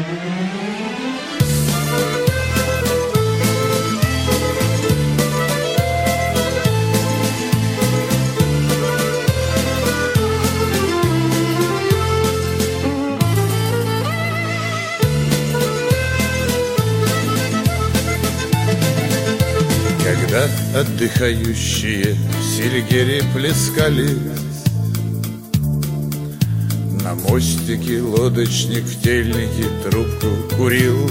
Когда отдыхающие в Селигере плескались, на мостике лодочник в тельнике трубку курил.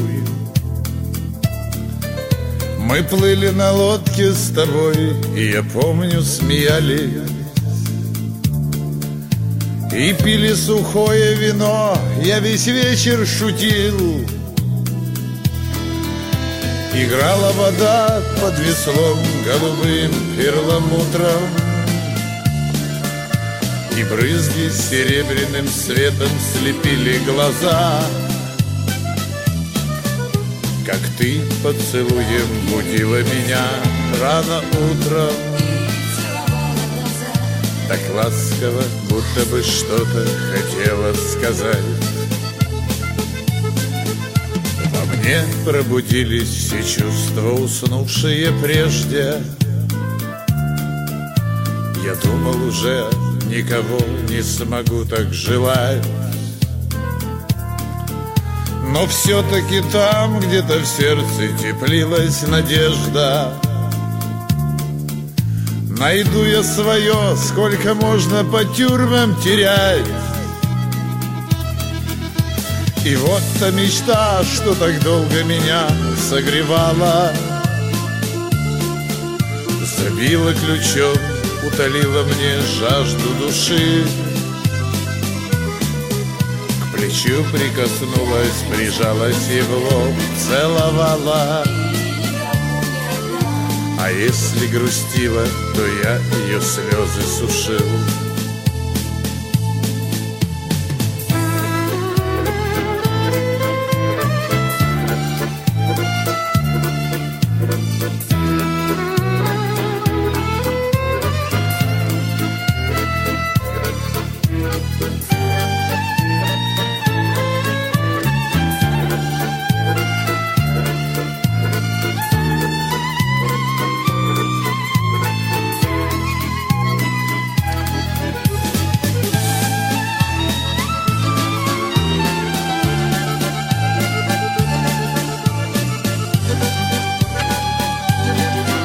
Мы плыли на лодке с тобой, и я помню, смеялись и пили сухое вино, я весь вечер шутил. Играла вода под веслом голубым перламутром, и брызги серебряным светом слепили глаза. Как ты поцелуем будила меня рано утром, так ласково, будто бы что-то хотела сказать. Во мне пробудились все чувства, уснувшие прежде. Я думал, уже никого не смогу так желать, но все-таки там где-то в сердце теплилась надежда. Найду я свое, сколько можно по тюрьмам терять. И вот та мечта, что так долго меня согревала, забила ключом, утолила мне жажду души. К плечу прикоснулась, прижалась и в лоб целовала. А если грустила, то я ее слезы сушил.